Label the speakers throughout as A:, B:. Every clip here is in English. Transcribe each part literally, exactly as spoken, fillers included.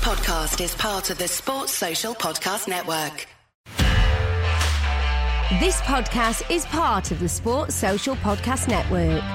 A: podcast is part of the Sports Social Podcast Network.
B: This podcast is part of the Sports Social Podcast Network.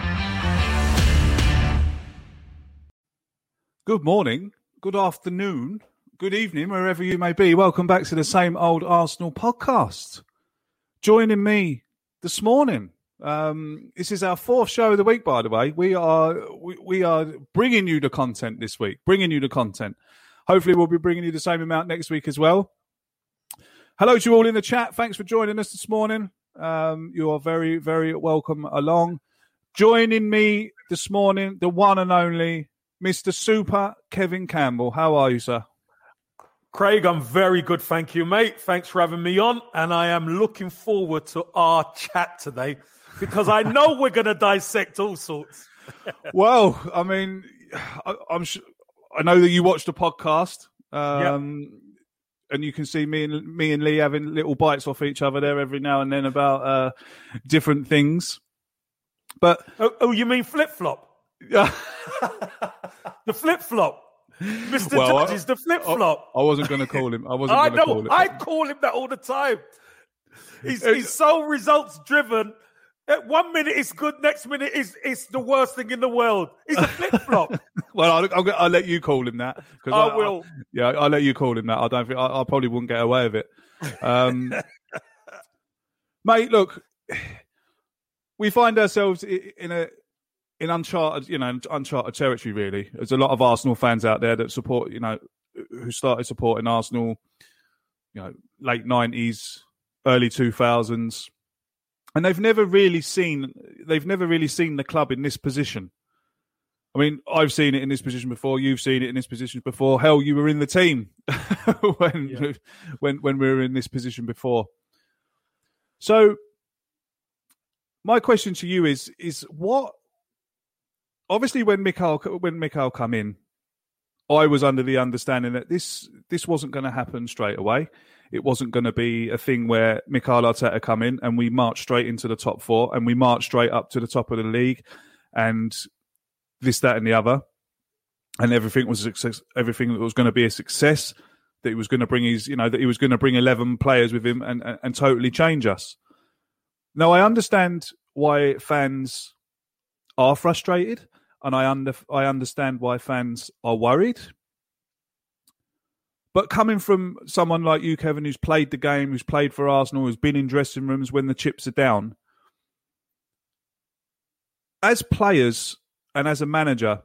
C: Good morning, good afternoon, good evening, wherever you may be. Welcome back to the Same Old Arsenal podcast. Joining me this morning. Um, this is our fourth show of the week, by the way. We are we, we are bringing you the content this week, bringing you the content. Hopefully we'll be bringing you the same amount next week as well. Hello to you all in the chat. Thanks for joining us this morning. Um, you are very, very welcome along. Joining me this morning, the one and only Mister Super Kevin Campbell. How are you, sir?
D: Craig, I'm very good, thank you, mate. Thanks for having me on, and I am looking forward to our chat today because I know we're going to dissect all sorts.
C: Well, I mean, I, I'm sure... I know that you watched the podcast, um, yep. and you can see me and me and Lee having little bites off each other there every now and then about uh, different things. But
D: oh, oh you mean flip flop? the flip flop, Mister
C: Well,
D: Judges, the flip flop.
C: I, I wasn't going to call him. I wasn't
D: I
C: going to
D: know.
C: call him.
D: I call him that all the time. He's he's so results driven. At one minute it's good, next minute it's, it's the worst thing in the world. He's a flip-flop.
C: Well, I'll, I'll, I'll let you call him that.
D: I, I will.
C: I, yeah, I'll let you call him that. I don't think, I, I probably wouldn't get away with it. Um, mate, look, we find ourselves in a in uncharted, you know, uncharted territory, really. There's a lot of Arsenal fans out there that support, you know, who started supporting Arsenal, you know, late nineties, early two thousands. And they've never really seen they've never really seen the club in this position. I mean, I've seen it in this position before. You've seen it in this position before. Hell, you were in the team when yeah. when when we were in this position before. So, my question to you is: is what? Obviously, when Mikel when Mikel come in, I was under the understanding that this this wasn't going to happen straight away. It wasn't going to be a thing where Mikel Arteta come in and we march straight into the top four and we march straight up to the top of the league and this, that and the other. And everything was a success, everything that was going to be a success, that he was going to bring his, you know, that he was going to bring eleven players with him and, and, and totally change us. Now, I understand why fans are frustrated and I under, I understand why fans are worried. But coming from someone like you, Kevin, who's played the game, who's played for Arsenal, who's been in dressing rooms when the chips are down, as players and as a manager,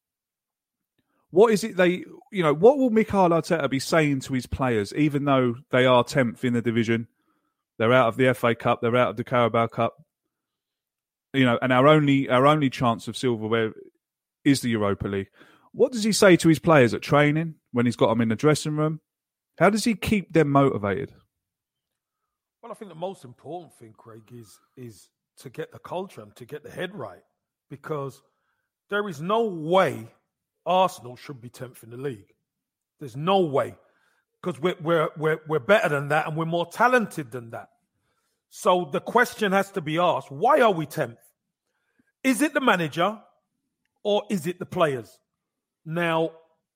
C: what is it they, you know, what will Mikel Arteta be saying to his players, even though they are tenth in the division, they're out of the F A Cup, they're out of the Carabao Cup, you know, and our only our only chance of silverware is the Europa League. What does he say to his players at training when he's got them in the dressing room? How does he keep them motivated?
D: Well, I think the most important thing, Craig, is is to get the culture and to get the head right, because there is no way Arsenal should be tenth in the league. There's no way, because we're we're we're we're better than that and we're more talented than that. So the question has to be asked: why are we tenth? Is it the manager or is it the players? Now,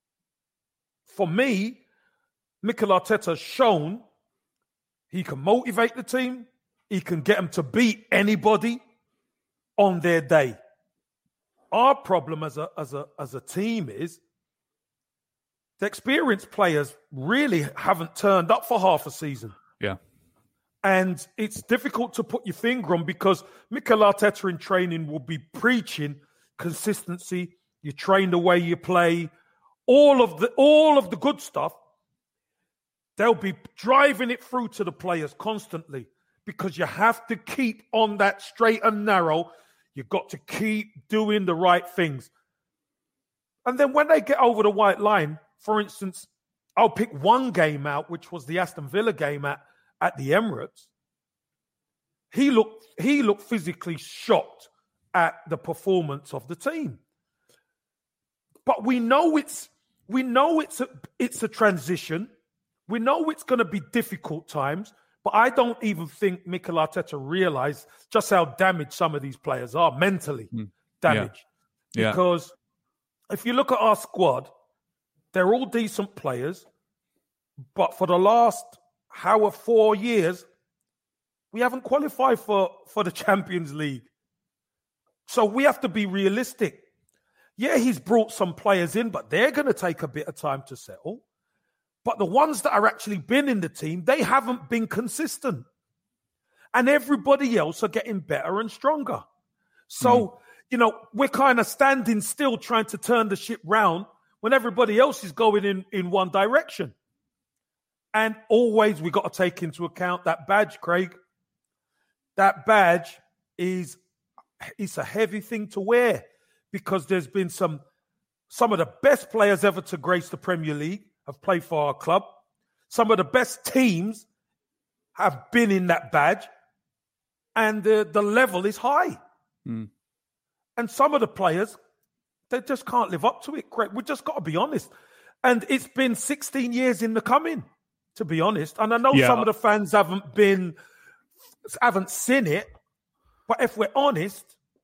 D: for me, Mikel Arteta has shown he can motivate the team. He can get them to beat anybody on their day. Our problem as a as a as a team is the experienced players really haven't turned up for half a season.
C: Yeah.
D: And it's difficult to put your finger on because Mikel Arteta in training will be preaching consistency. You train the way you play, all of the all of the good stuff. They'll be driving it through to the players constantly because you have to keep on that straight and narrow. You've got to keep doing the right things. And then when they get over the white line, for instance, I'll pick one game out, which was the Aston Villa game at, at the Emirates. He looked he looked physically shocked at the performance of the team. But we know it's we know it's a it's a transition. We know it's going to be difficult times. But I don't even think Mikel Arteta realized just how damaged some of these players are, mentally mm. damaged.
C: Yeah. Yeah.
D: Because if you look at our squad, They're all decent players. But for the last, how, four years, we haven't qualified for, for the Champions League. So we have to be realistic. Yeah, he's brought some players in, but they're going to take a bit of time to settle. But the ones that are actually been in the team, they haven't been consistent. And everybody else are getting better and stronger. So, mm. you know, we're kind of standing still trying to turn the ship round when everybody else is going in, in one direction. And always we got to take into account that badge, Craig. That badge is it's a heavy thing to wear because there's been some some of the best players ever to grace the Premier League have played for our club. Some of the best teams have been in that badge, and the, the level is high. Mm. And some of the players, they just can't live up to it. Craig, we've just got to be honest. And it's been sixteen years in the coming, to be honest. And I know yeah. some of the fans haven't been, haven't seen it, but if we're honest,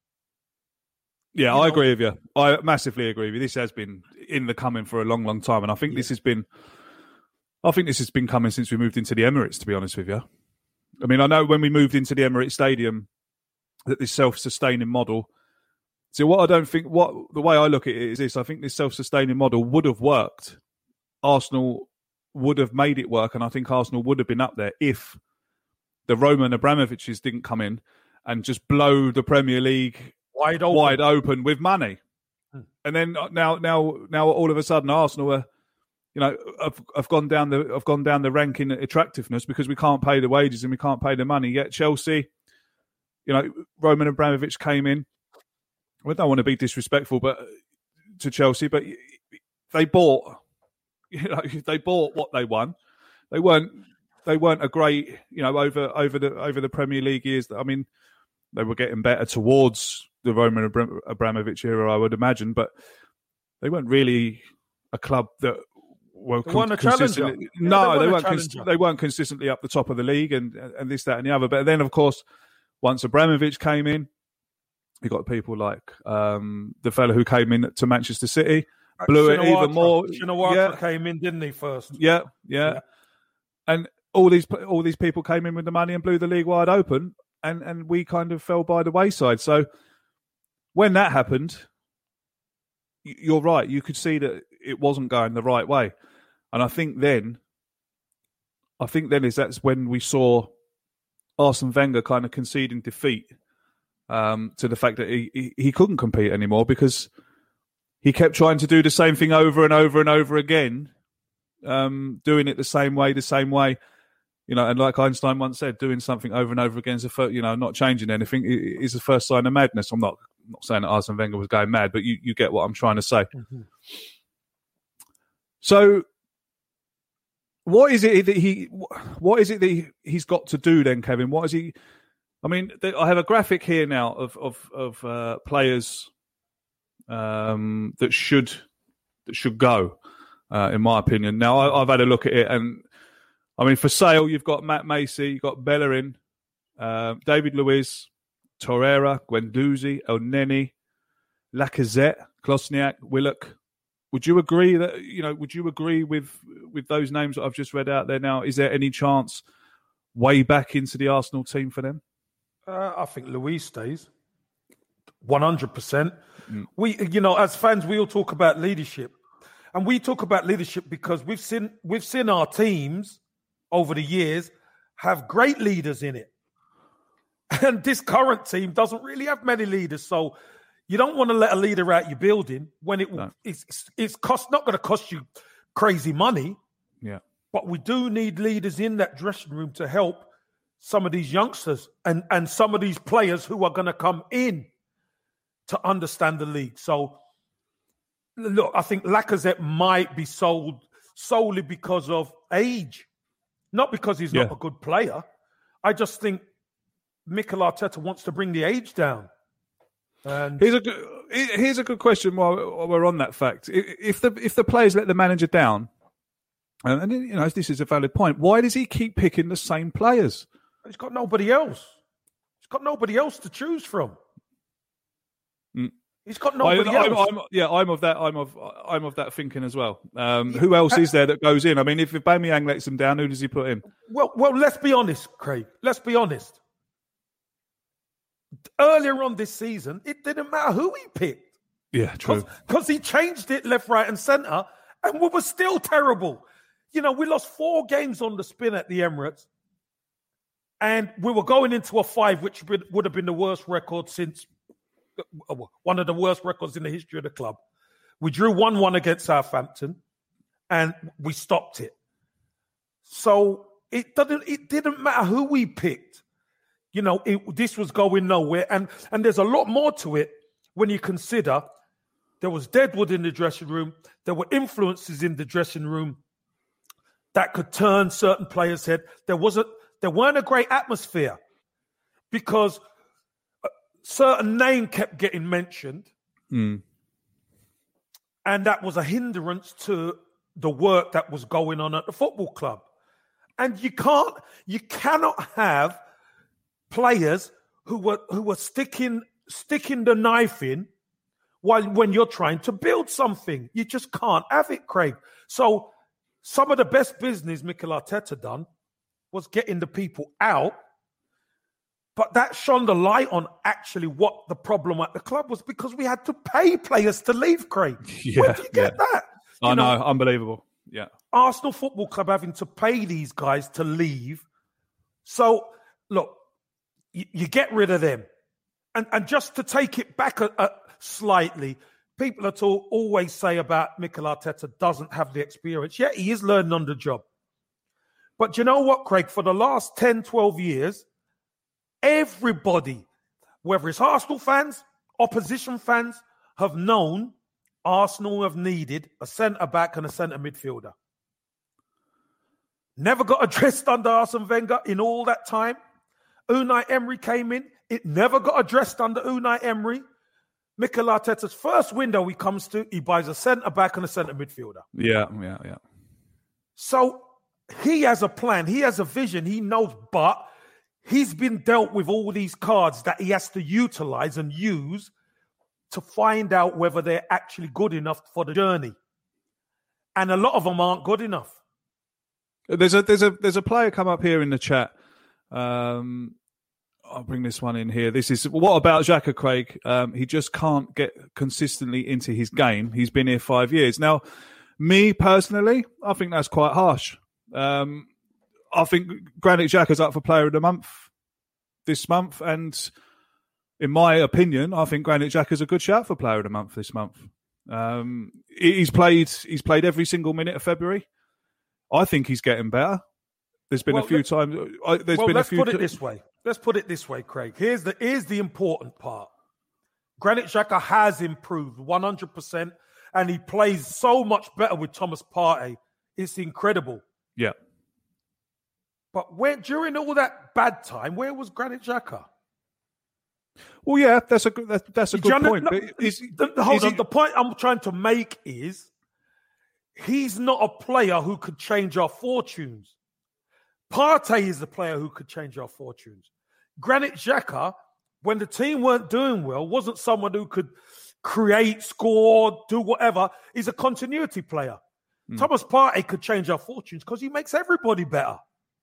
C: yeah, I know, agree with you. I massively agree with you. This has been in the coming for a long, long time, and I think yeah. this has been, I think this has been coming since we moved into the Emirates. To be honest with you, I mean, I know when we moved into the Emirates Stadium, that this self-sustaining model. So what I don't think, what the way I look at it is this: I think this self-sustaining model would have worked. Arsenal would have made it work, and I think Arsenal would have been up there if the Roman Abramoviches didn't come in and just blow the Premier League wide open, wide open with money. Hmm. And then now, now, now, all of a sudden, Arsenal are, you know, have, have gone down the have gone down the ranking attractiveness because we can't pay the wages and we can't pay the money. Yet Chelsea, you know, Roman Abramovich came in. I don't want to be disrespectful, but to Chelsea, but they bought, you know, they bought what they won. They weren't, they weren't a great, you know, over over the over the Premier League years. I mean, they were getting better towards the Roman Abramovich era, I would imagine, but they weren't really a club that were
D: they
C: con-
D: weren't
C: consistently.
D: Yeah,
C: no,
D: they,
C: they weren't. Cons- they weren't consistently up the top of the league, and and this, that, and the other. But then, of course, once Abramovich came in, you got people like um, the fellow who came in to Manchester City, blew
D: Shinawatra.
C: it even more.
D: Shinawatra
C: yeah.
D: came in, didn't he, first?
C: Yeah, yeah, yeah. And all these all these people came in with the money and blew the league wide open, and, and we kind of fell by the wayside. So when that happened, you're right. You could see that it wasn't going the right way. And I think then, I think then is that's when we saw Arsene Wenger kind of conceding defeat. Um, to the fact that he, he, he couldn't compete anymore because he kept trying to do the same thing over and over and over again, um, doing it the same way, the same way, you know. And like Einstein once said, doing something over and over again is a first, you know, not changing anything is the first sign of madness. I'm not I'm not saying that Arsene Wenger was going mad, but you, you get what I'm trying to say. Mm-hmm. So, what is it that he? What is it that he, he's got to do then, Kevin? What is he? I mean, I have a graphic here now of of, of uh, players um, that should that should go, uh, in my opinion. Now, I, I've had a look at it, and I mean, for sale, you've got Matt Macy, you've got Bellerin, uh, David Luiz, Torreira, Guendouzi, Elneny, Lacazette, Klosniak, Willock. Would you agree that you know? Would you agree with with those names that I've just read out there? Now, is there any chance way back into the Arsenal team for them?
D: Uh, I think Luiz stays one hundred percent. Mm. We, you know, as fans, we all talk about leadership, and we talk about leadership because we've seen we've seen our teams over the years have great leaders in it, and this current team doesn't really have many leaders. So you don't want to let a leader out your building when it no. it's it's cost not going to cost you crazy money.
C: Yeah,
D: but we do need leaders in that dressing room to help some of these youngsters and, and some of these players who are going to come in to understand the league. So, look, I think Lacazette might be sold solely because of age, not because he's yeah. not a good player. I just think Mikel Arteta wants to bring the age down. And
C: here's a good, here's a good question while, while we're on that fact. If the if the players let the manager down, and you know this is a valid point, why does he keep picking the same players?
D: He's got nobody else. He's got nobody else to choose from.
C: Mm.
D: He's got nobody
C: I,
D: else.
C: I'm, I'm, yeah, I'm of that. I'm of I'm of that thinking as well. Um, who else is there that goes in? I mean, if Aubameyang lets him down, who does he put in?
D: Well, well, let's be honest, Craig. Let's be honest. Earlier on this season, it didn't matter who he picked.
C: Yeah, true.
D: Because he changed it left, right, and centre, and we were still terrible. You know, we lost four games on the spin at the Emirates, and we were going into a five, which would have been the worst record since. One of the worst records in the history of the club. We drew one one against Southampton and we stopped it. So it didn't, it didn't matter who we picked. You know, it, this was going nowhere. And, and there's a lot more to it when you consider there was Deadwood in the dressing room. There were influences in the dressing room that could turn certain players' head. There wasn't, there weren't a great atmosphere because certain name kept getting mentioned,
C: mm.
D: and that was a hindrance to the work that was going on at the football club. And you can't, you cannot have players who were who were sticking sticking the knife in while when you're trying to build something. You just can't have it, Craig. So some of the best business Mikel Arteta done was getting the people out. But that shone the light on actually what the problem at the club was because we had to pay players to leave, Craig.
C: Yeah,
D: Where do you get
C: yeah.
D: that? You
C: I know, know, unbelievable. Yeah.
D: Arsenal Football Club having to pay these guys to leave. So, look, you, you get rid of them. And and just to take it back a, a slightly, people at all always say about Mikel Arteta doesn't have the experience. Yeah, he is learning on the job. But you know what, Craig? For the last ten, twelve years, everybody, whether it's Arsenal fans, opposition fans, have known Arsenal have needed a centre-back and a centre midfielder. Never got addressed under Arsene Wenger in all that time. Unai Emery came in. It never got addressed under Unai Emery. Mikel Arteta's first window he comes to, he buys a centre-back and a centre midfielder.
C: Yeah, yeah, yeah.
D: So he has a plan. He has a vision. He knows, but he's been dealt with all these cards that he has to utilize and use to find out whether they're actually good enough for the journey. And a lot of them aren't good enough.
C: There's a there's a there's a player come up here in the chat. Um, I'll bring this one in here. This is what about Xhaka, Craig? Um, he just can't get consistently into his game. He's been here five years now. Me personally, I think that's quite harsh. Um, I think Granit Xhaka's up for Player of the Month this month, and in my opinion, I think Granit Xhaka's a good shout for Player of the Month this month. Um, he's played he's played every single minute of February. I think he's getting better. There's been
D: well,
C: a few times. I, there's
D: well,
C: been
D: let's
C: a few
D: put it
C: t-
D: this way. Let's put it this way, Craig. Here's the here's the important part. Granit Xhaka has improved one hundred percent, and he plays so much better with Thomas Partey. It's incredible.
C: Yeah.
D: But where during all that bad time, where was Granit Xhaka?
C: Well, yeah, that's a good that's, that's a good
D: John,
C: point.
D: No,
C: but is,
D: the, the, hold
C: is
D: on.
C: he...
D: The point I'm trying to make is he's not a player who could change our fortunes. Partey is the player who could change our fortunes. Granit Xhaka, when the team weren't doing well, wasn't someone who could create, score, do whatever. He's a continuity player. Mm. Thomas Partey could change our fortunes because he makes everybody better.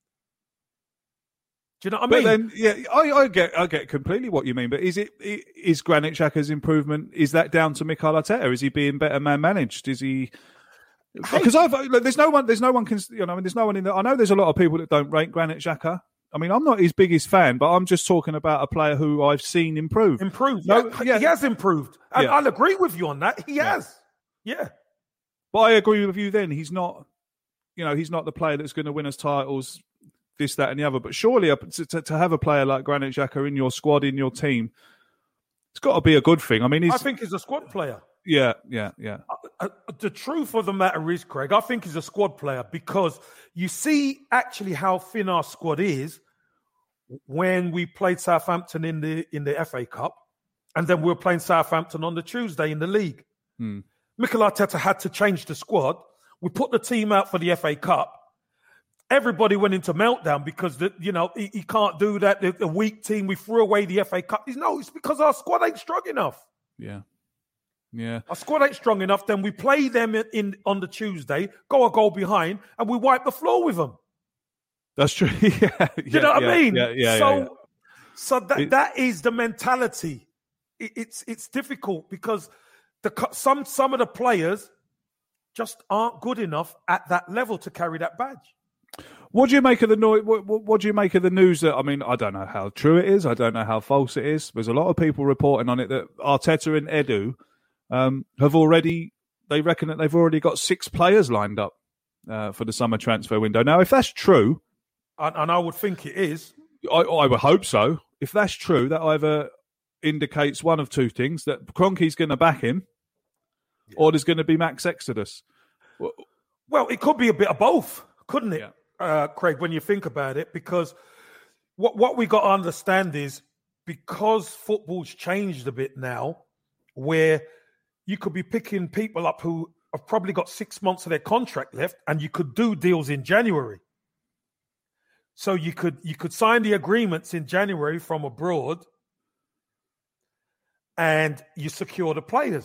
D: Do you know what I
C: but
D: mean?
C: Then, yeah, I, I get, I get completely what you mean. But is it is Granit Xhaka's improvement? Is that down to Mikel Arteta? Is he being better man managed? Is he? Because I've look, there's no one, there's no one can, you know, I mean, there's no one in the. I know there's a lot of people that don't rate Granit Xhaka. I mean, I'm not his biggest fan, but I'm just talking about a player who I've seen improve.
D: Improve.
C: No,
D: yeah,
C: yeah.
D: He has improved. And
C: yeah.
D: I'll agree with you on that. He
C: yeah.
D: has. Yeah.
C: But I agree with you then. He's not, you know, he's not the player that's going to win us titles, this, that, and the other. But surely to, to, to have a player like Granit Xhaka in your squad, in your team, it's got to be a good thing. I mean, he's,
D: I think he's a squad player.
C: Yeah, yeah, yeah.
D: Uh, uh, the truth of the matter is, Craig, I think he's a squad player because you see actually how thin our squad is when we played Southampton in the in the F A Cup, and then we were playing Southampton on the Tuesday in the league.
C: Hmm.
D: Mikel Arteta had to change the squad. We put the team out for the F A Cup. Everybody went into meltdown because the, you know he, he can't do that. The, the weak team, we threw away the F A Cup. He's, no, it's because our squad ain't strong enough.
C: Yeah. Yeah.
D: Our squad ain't strong enough. Then we play them in, in on the Tuesday, go a goal behind, and we wipe the floor with them.
C: That's true. yeah, yeah,
D: you know what
C: yeah,
D: I mean?
C: Yeah, yeah,
D: so,
C: yeah, yeah.
D: so that
C: It-
D: that is the mentality. It, it's it's difficult because the co- some some of the players just aren't good enough at that level to carry that badge.
C: What do you make of the noise? What, what, what do you make of the news that, I mean, I don't know how true it is. I don't know how false it is. There's a lot of people reporting on it that Arteta and Edu um, have already, they reckon that they've already got six players lined up uh, for the summer transfer window. Now, if that's true,
D: And, and I would think it is.
C: I, I would hope so. If that's true, that either indicates one of two things, that Kroenke's going to back him yeah. or there's going to be max exodus. Well,
D: well, it could be a bit of both, couldn't it?
C: Yeah.
D: Uh, Craig, when you think about it, because what what we got to understand is because football's changed a bit now, where you could be picking people up who have probably got six months of their contract left, and you could do deals in January. So you could you could sign the agreements in January from abroad, and you secure the players.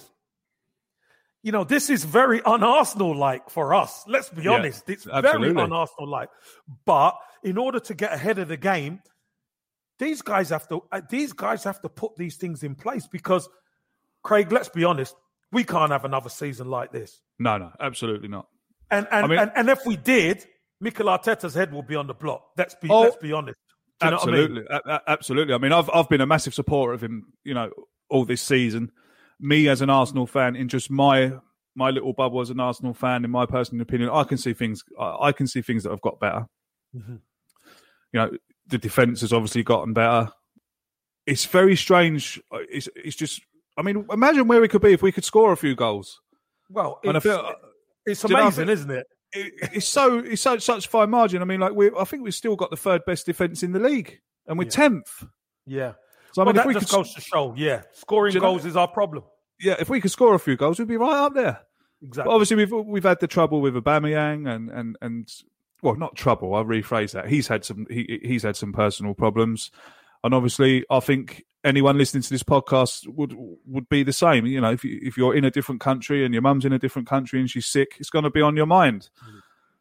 D: You know, this is very un-Arsenal-like for us. Let's be
C: yeah,
D: honest. It's
C: absolutely.
D: very un-Arsenal-like. But in order to get ahead of the game, these guys have to uh, these guys have to put these things in place because, Craig, let's be honest, we can't have another season like this.
C: No, no, absolutely not.
D: And and,
C: I mean,
D: and, and if we did, Mikel Arteta's head will be on the block. Let's be
C: oh,
D: let's be honest. Do you
C: absolutely,
D: know what I mean?
C: a- absolutely. I mean, I've I've been a massive supporter of him, you know, all this season. Me as an Arsenal fan, in just my my little bubble as an Arsenal fan, in my personal opinion, I can see things. I, I can see things that have got better.
D: Mm-hmm.
C: You know, the defence has obviously gotten better. It's very strange. It's it's just. I mean, imagine where we could be if we could score a few goals.
D: Well,
C: and I
D: it's,
C: feel
D: it's
C: you know,
D: amazing,
C: I feel,
D: isn't it?
C: it? It's so it's such such fine margin. I mean, like we, I think we've still got the third best defence in the league, and we're tenth.
D: Yeah. yeah.
C: So I
D: well,
C: mean, if
D: that
C: we
D: just
C: could,
D: goes to show, yeah, scoring
C: you know,
D: goals is our problem.
C: Yeah, if we could score a few goals, we'd be right up there.
D: Exactly.
C: But obviously, we've we've had the trouble with Aubameyang, and and and well, not trouble. I'll rephrase that. He's had some he he's had some personal problems, and obviously, I think anyone listening to this podcast would would be the same. You know, if you, if you're in a different country and your mum's in a different country and she's sick, it's going to be on your mind. Mm.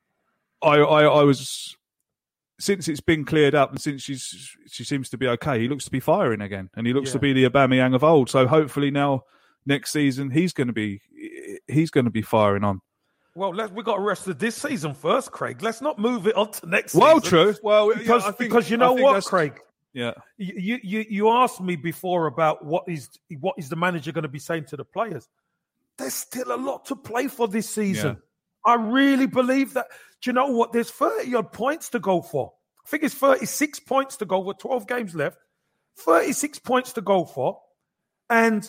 C: I, I I was since it's been cleared up and since she's she seems to be okay. He looks to be firing again, and he looks
D: yeah.
C: to be the Aubameyang of old. So hopefully now next season he's going to be he's going to be firing on.
D: Well, let's, we got the rest of this season first, Craig. Let's not move it on to next
C: well,
D: season.
C: Well, true. Well,
D: because
C: yeah, I think,
D: because you know what, Craig.
C: Yeah.
D: You, you you asked me before about what is what is the manager going to be saying to the players. There's still a lot to play for this season. Yeah. I really believe that. Do you know what? There's thirty odd points to go for. I think it's thirty-six points to go with twelve games left. thirty-six points to go for. And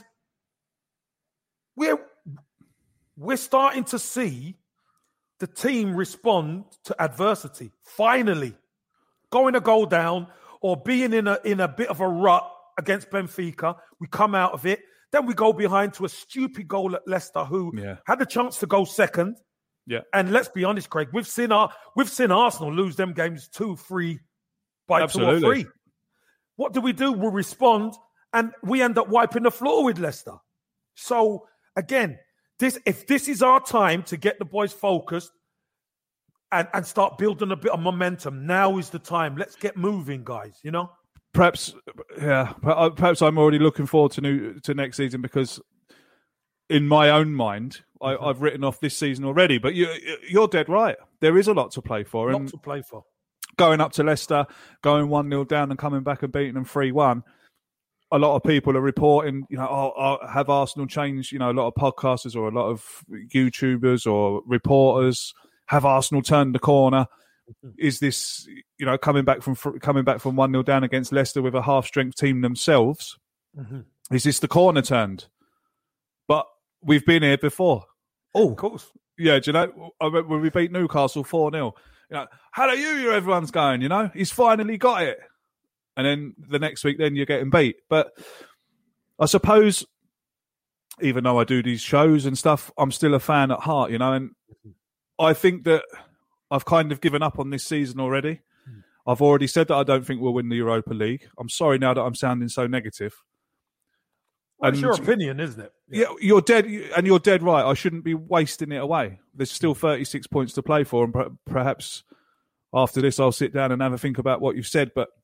D: we're we're starting to see the team respond to adversity. Finally, going a goal down or being in a in a bit of a rut against Benfica, we come out of it. Then we go behind to a stupid goal at Leicester, who
C: yeah.
D: had the chance to go second.
C: Yeah,
D: and let's be honest, Craig, we've seen our we've seen Arsenal lose them games two, three, by
C: Absolutely.
D: two or three. What do we do? We respond, and we end up wiping the floor with Leicester. So again, this if this is our time to get the boys focused and, and start building a bit of momentum, now is the time. Let's get moving, guys. You know.
C: Perhaps, yeah. Perhaps I'm already looking forward to new to next season because, in my own mind, I, I've written off this season already. But you, you're dead right. There is a lot to play for.
D: A
C: and
D: lot to play for.
C: Going up to Leicester, going one nil down, and coming back and beating them three one. A lot of people are reporting, you know, oh, oh, have Arsenal changed? You know, a lot of podcasters or a lot of YouTubers or reporters have Arsenal turned the corner. Is this, you know, coming back from coming back from one nil down against Leicester with a half-strength team themselves? Mm-hmm. Is this the corner turned? But we've been here before.
D: Oh, of course.
C: Yeah, do you know, I remember when we beat Newcastle four nil. You know, hello, you, everyone's going, you know, he's finally got it. And then the next week, then you're getting beat. But I suppose, even though I do these shows and stuff, I'm still a fan at heart, you know, and I think that I've kind of given up on this season already. Mm. I've already said that I don't think we'll win the Europa League. I'm sorry now that I'm sounding so negative.
D: Well, it's your opinion, isn't it?
C: Yeah. yeah, you're dead, and you're dead right. I shouldn't be wasting it away. There's still thirty-six points to play for, and per- perhaps after this, I'll sit down and have a think about what you've said. But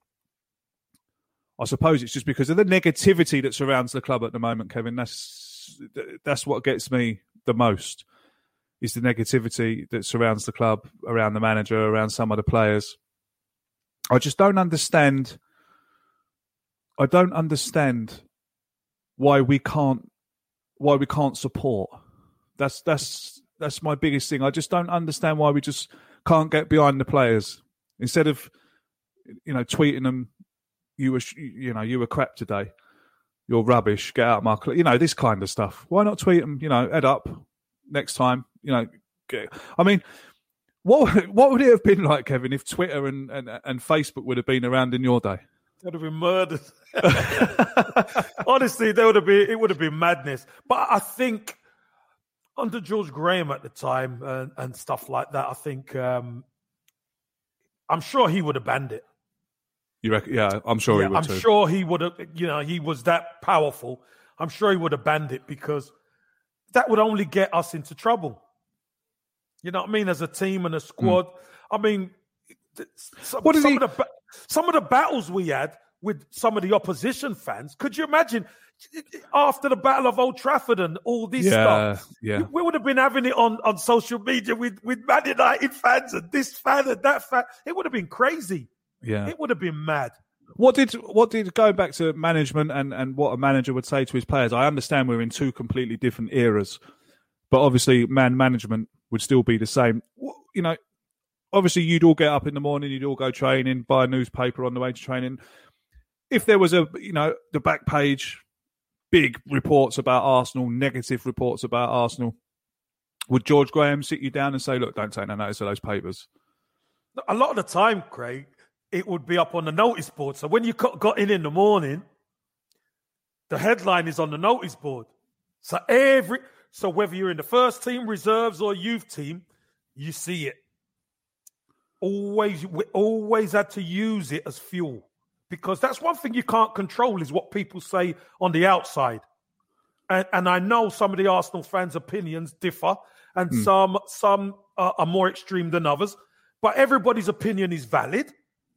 C: I suppose it's just because of the negativity that surrounds the club at the moment, Kevin. That's that's what gets me the most, is the negativity that surrounds the club, around the manager, around some of the players. I just don't understand. I don't understand why we can't why we can't support. That's that's that's my biggest thing. I just don't understand why we just can't get behind the players instead of, you know, tweeting them. You were, you know, you were crap today. You're rubbish. Get out of my club. You know, this kind of stuff. Why not tweet them? You know, head up next time. You know, get, I mean, what what would it have been like, Kevin, if Twitter and, and, and Facebook would have been around in your day?
D: They'd have been murdered. Honestly, there would have been, it would have been madness. But I think under George Graham at the time and, and stuff like that, I think um, I'm sure he would have banned it.
C: You reckon? Yeah, I'm sure yeah, he would.
D: I'm
C: too.
D: sure he would have. You know, he was that powerful. I'm sure he would have banned it because that would only get us into trouble. You know what I mean? As a team and a squad. Mm. I mean, some,
C: what
D: some
C: he...
D: of the some of the battles we had with some of the opposition fans. Could you imagine after the Battle of Old Trafford and all this
C: yeah,
D: stuff?
C: Yeah,
D: we would have been having it on, on social media with with Man United fans and this fan and that fan. It would have been crazy.
C: Yeah,
D: it would have been mad.
C: What did what did going back to management and, and what a manager would say to his players? I understand we're in two completely different eras, but obviously man management would still be the same. You know, obviously you'd all get up in the morning, you'd all go training, buy a newspaper on the way to training. If there was a, you know, the back page, big reports about Arsenal, negative reports about Arsenal, would George Graham sit you down and say, look, don't take no notice of those papers?
D: A lot of the time, Craig, it would be up on the notice board. So when you got in in the morning, the headline is on the notice board. So every so whether you're in the first team, reserves, or youth team, you see it. Always, we always had to use it as fuel because that's one thing you can't control is what people say on the outside. And, and I know some of the Arsenal fans' opinions differ, and mm. some some are, are more extreme than others. But everybody's opinion is valid.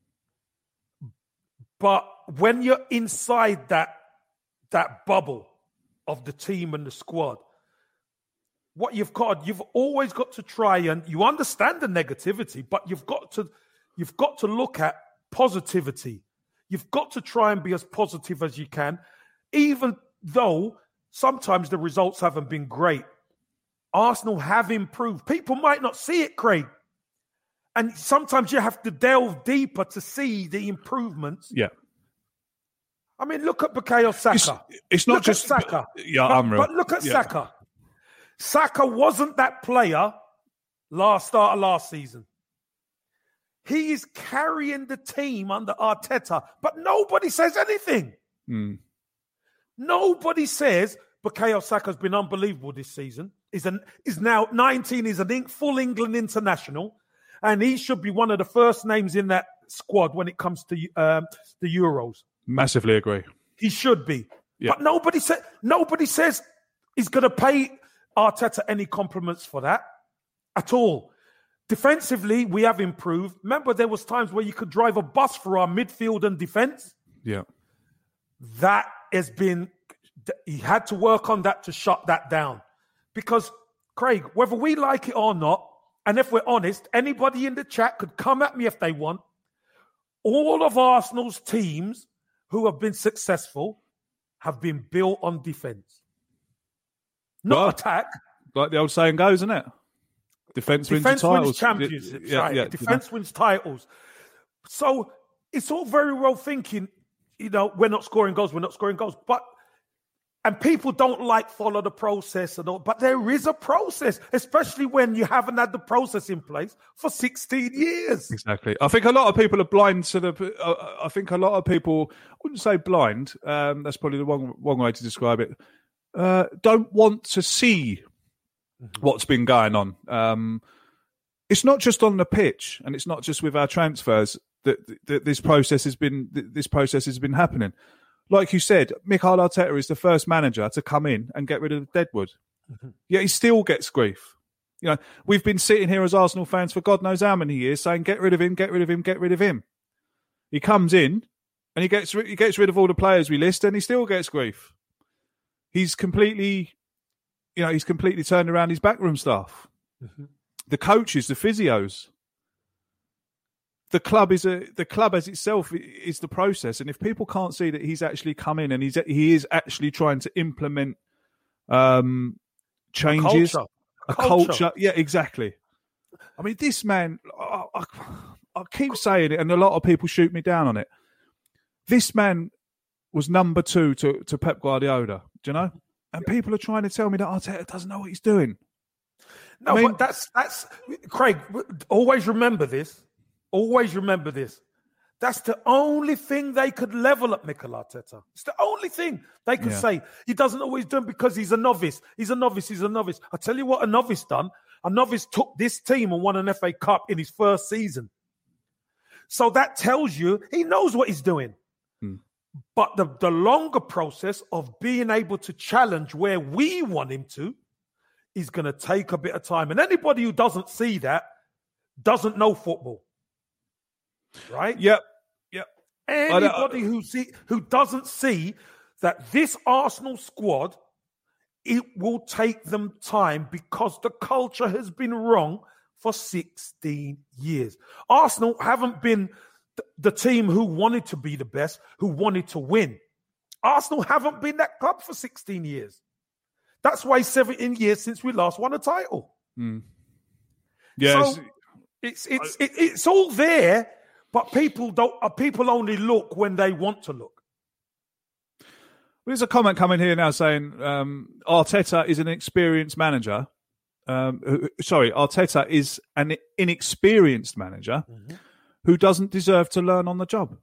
D: But when you're inside that that bubble of the team and the squad, what you've got, you've always got to try, and you understand the negativity, but you've got to you've got to look at positivity. You've got to try and be as positive as you can, even though sometimes the results haven't been great. Arsenal have improved. People might not see it, Craig. And sometimes you have to delve deeper to see the improvements.
C: Yeah.
D: I mean, look at Bukayo Saka.
C: It's, it's not
D: look
C: just
D: at Saka.
C: Yeah,
D: but,
C: I'm real.
D: But look at
C: yeah.
D: Saka. Saka wasn't that player last start of last season. He is carrying the team under Arteta, but nobody says anything.
C: Mm.
D: Nobody says Bukayo Saka's been unbelievable this season. He's, an, he's now nineteen. He's a full England international. And he should be one of the first names in that squad when it comes to um, the Euros.
C: Massively agree.
D: He should be.
C: Yeah.
D: But nobody, sa- nobody says he's going to pay Arteta any compliments for that at all. Defensively, we have improved. Remember, there was times where you could drive a bus for our midfield and defence?
C: Yeah.
D: That has been... He had to work on that to shut that down. Because, Craig, whether we like it or not, and if we're honest, anybody in the chat could come at me if they want. All of Arsenal's teams who have been successful have been built on defence. Not well, attack.
C: Like the old saying goes, isn't it? Defence wins
D: Defence
C: titles.
D: wins championships,
C: yeah,
D: right.
C: Yeah,
D: Defence wins titles. So it's all very well thinking, you know, we're not scoring goals, we're not scoring goals. But And people don't like follow the process and all, but there is a process, especially when you haven't had the process in place for sixteen years.
C: Exactly. I think a lot of people are blind to the. Uh, I think a lot of people, I wouldn't say blind. Um, that's probably the wrong, wrong way to describe it. Uh, don't want to see mm-hmm. what's been going on. Um, it's not just on the pitch, and it's not just with our transfers that, that this process has been. This process has been happening. like you said, Mikel Arteta is the first manager to come in and get rid of Deadwood. Mm-hmm. Yet he still gets grief. You know, we've been sitting here as Arsenal fans for God knows how many years saying, get rid of him, get rid of him, get rid of him. He comes in and he gets he gets rid of all the players we list and he still gets grief. He's completely, you know, he's completely turned around his backroom staff. Mm-hmm. The coaches, the physios. The club is a the club as itself is the process, and if people can't see that he's actually come in and he's he is actually trying to implement um, changes, a culture. a culture. culture, yeah, exactly. I mean, this man, I, I, I keep saying it, and a lot of people shoot me down on it. This man was number two to to Pep Guardiola, do you know? And people are trying to tell me that Arteta doesn't know what he's doing.
D: No, I mean, but that's that's Craig. Always remember this. Always remember this. That's the only thing they could level at Mikel Arteta. It's the only thing they could yeah. say. He doesn't always do it because he's a novice. He's a novice. He's a novice. I tell you what a novice done. A novice took this team and won an F A Cup in his first season. So that tells you he knows what he's doing. Hmm. But the, the longer process of being able to challenge where we want him to is going to take a bit of time. And anybody who doesn't see that doesn't know football. Right?
C: Yep. Yep.
D: Anybody who see who doesn't see that this Arsenal squad, it will take them time because the culture has been wrong for sixteen years. Arsenal haven't been th- the team who wanted to be the best, who wanted to win. Arsenal haven't been that club for sixteen years. That's why seventeen years since we last won a title.
C: Mm. Yes.
D: So it's it's it, it's all there. But people don't. Uh, people only look when they want to look.
C: There's a comment coming here now saying um, Arteta is an experienced manager. Um, who, sorry, Arteta is an inexperienced manager mm-hmm. who doesn't deserve to learn on the job.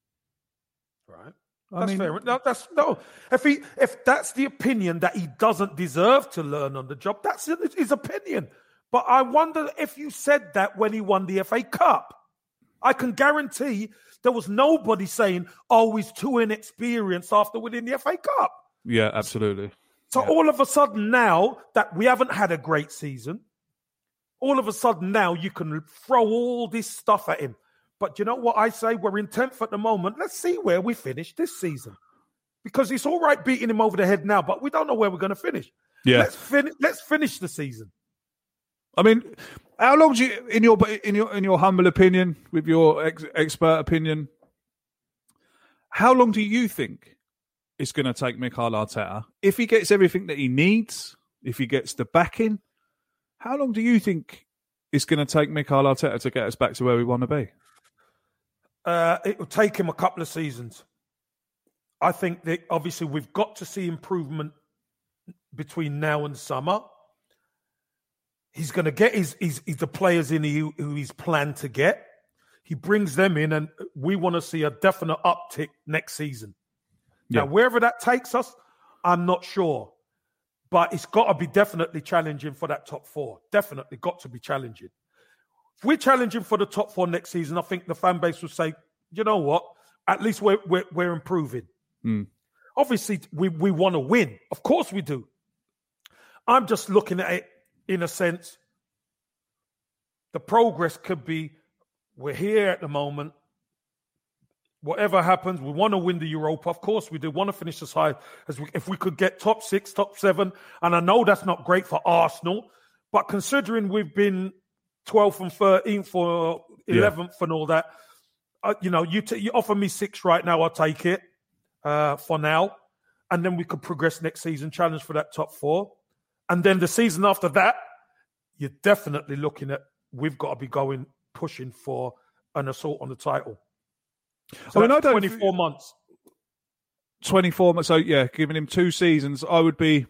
D: Right. I that's mean, fair. No, that's no. If he, if that's the opinion that he doesn't deserve to learn on the job, that's his opinion. But I wonder if you said that when he won the F A Cup. I can guarantee there was nobody saying, oh, he's too inexperienced after winning the F A Cup.
C: Yeah, absolutely.
D: So
C: yeah.
D: all of a sudden now that we haven't had a great season, all of a sudden now you can throw all this stuff at him. But you know what I say? We're in tenth at the moment. Let's see where we finish this season. Because it's all right beating him over the head now, but we don't know where we're going to finish.
C: Yeah.
D: Let's, fin- let's finish the season.
C: I mean, how long do you, in your in your in your humble opinion, with your ex, expert opinion, how long do you think it's going to take Mikel Arteta if he gets everything that he needs, if he gets the backing? How long do you think it's going to take Mikel Arteta to get us back to where we want to be?
D: Uh, it will take him a couple of seasons. I think that obviously we've got to see improvement between now and summer. He's going to get his, his, his the players in who, who he's planned to get. He brings them in, and we want to see a definite uptick next season. Yeah. Now, wherever that takes us, I'm not sure. But it's got to be definitely challenging for that top four. Definitely got to be challenging. If we're challenging for the top four next season, I think the fan base will say, you know what? At least we're we're, we're improving.
C: Mm.
D: Obviously, we, we want to win. Of course we do. I'm just looking at it in a sense. The progress could be, we're here at the moment. Whatever happens, we want to win the Europa. Of course we do. Want to finish as high as we, if we could get top six, top seven. And I know that's not great for Arsenal, but considering we've been twelfth and thirteenth or eleventh yeah. and all that, uh, you know, you, t- you offer me six right now, I'll take it uh, for now. And then we could progress next season, challenge for that top four. And then the season after that, you're definitely looking at, we've got to be going, pushing for an assault on the title. So I mean, I don't, twenty-four months.
C: twenty-four months. So yeah, giving him two seasons, I would be,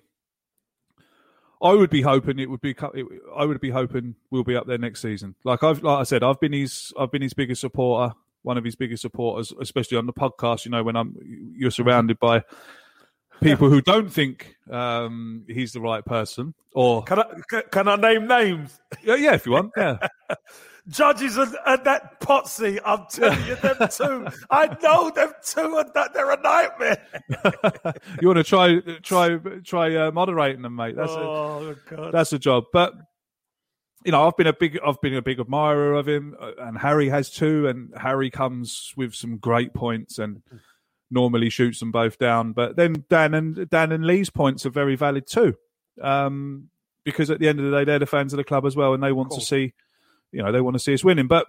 C: I would be hoping it would be. I would be hoping we'll be up there next season. Like I've, like I said, I've been his, I've been his biggest supporter, one of his biggest supporters, especially on the podcast. You know, when I'm, you're surrounded by people who don't think um, he's the right person. Or
D: can I can I name names?
C: Yeah, yeah, if you want. Yeah.
D: Judges and, and that Potsy, I'm telling you, them two. I know them two, and that they're a nightmare.
C: You want to try try try uh, moderating them, mate? That's
D: oh,
C: a,
D: God.
C: That's a job. But you know, I've been a big I've been a big admirer of him, and Harry has too. And Harry comes with some great points and normally shoots them both down. But then Dan and Dan and Lee's points are very valid too, um, because at the end of the day, they're the fans of the club as well, and they want cool. to see, you know, they want to see us winning. But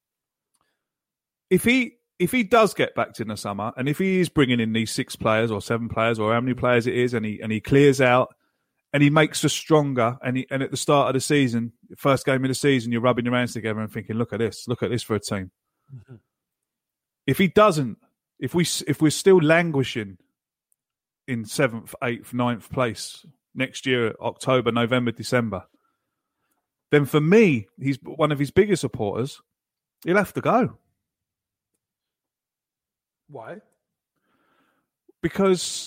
C: if he if he does get backed in the summer, and if he is bringing in these six players or seven players or how many players it is, and he and he clears out and he makes us stronger, and he, and at the start of the season, first game of the season, you're rubbing your hands together and thinking, look at this, look at this for a team. Mm-hmm. If he doesn't. If we if we're still languishing in seventh, eighth, ninth place next year, October, November, December, then for me, he's one of his biggest supporters. He'll have to go.
D: Why?
C: Because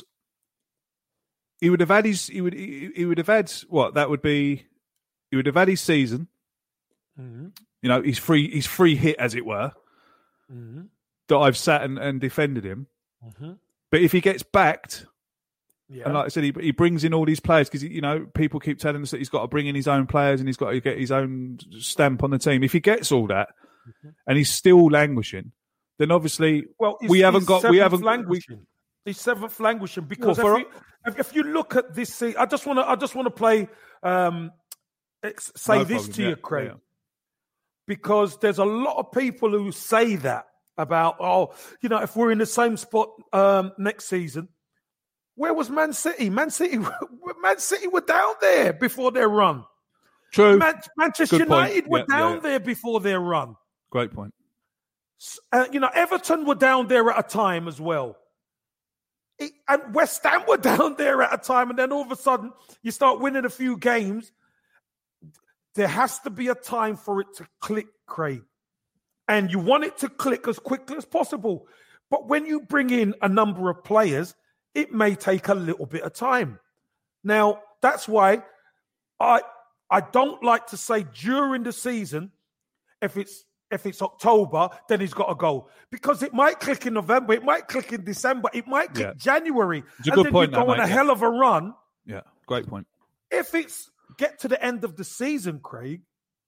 C: he would have had his he would he, he would have had what that would be. He would have had his season. Mm-hmm. You know, he's free. He's free hit, as it were. Mm-hmm. That I've sat and, and defended him. Mm-hmm. But if he gets backed, yeah. and like I said, he, he brings in all these players because, you know, people keep telling us that he's got to bring in his own players and he's got to get his own stamp on the team. If he gets all that mm-hmm. and he's still languishing, then obviously
D: well,
C: we haven't got... we haven't
D: languishing. We, he's seventh languishing because well, if, you, if you look at this season, I just want to I just want to play, um, say no this problem. to yeah. you, Craig, yeah. because there's a lot of people who say that about, oh, you know, if we're in the same spot um, next season, where was Man City? Man City, Man City were down there before their run.
C: True.
D: Man- Manchester
C: Good
D: United
C: point.
D: were
C: yeah,
D: down
C: yeah.
D: there before their run.
C: Great point.
D: Uh, you know, Everton were down there at a time as well. It, and West Ham were down there at a time, and then all of a sudden you start winning a few games. There has to be a time for it to click, Craig. And you want it to click as quickly as possible. But when you bring in a number of players, it may take a little bit of time. Now, that's why I I don't like to say during the season, if it's if it's October, then he's got to go. Because it might click in November, it might click in December, it might click yeah. January.
C: It's a
D: and
C: good
D: then
C: point,
D: you go
C: that,
D: on
C: mate,
D: a
C: yeah.
D: hell of a run.
C: Yeah, great point.
D: If it's get to the end of the season, Craig,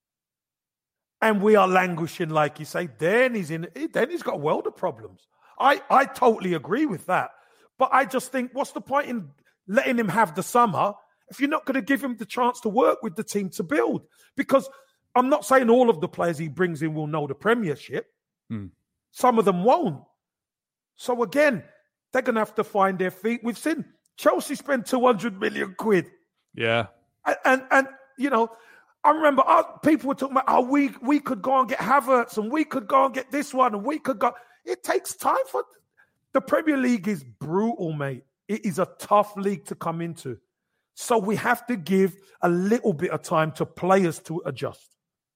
D: and we are languishing, like you say, then he's in. Then he's got a world of problems. I, I totally agree with that. But I just think, what's the point in letting him have the summer if you're not going to give him the chance to work with the team to build? Because I'm not saying all of the players he brings in will know the Premiership. Mm. Some of them won't. So again, they're going to have to find their feet. We've seen Chelsea spend two hundred million quid.
C: Yeah.
D: And, and, and you know, I remember uh, people were talking about how oh, we, we could go and get Havertz and we could go and get this one and we could go. It takes time for the Premier League is brutal, mate. It is a tough league to come into. So we have to give a little bit of time to players to adjust.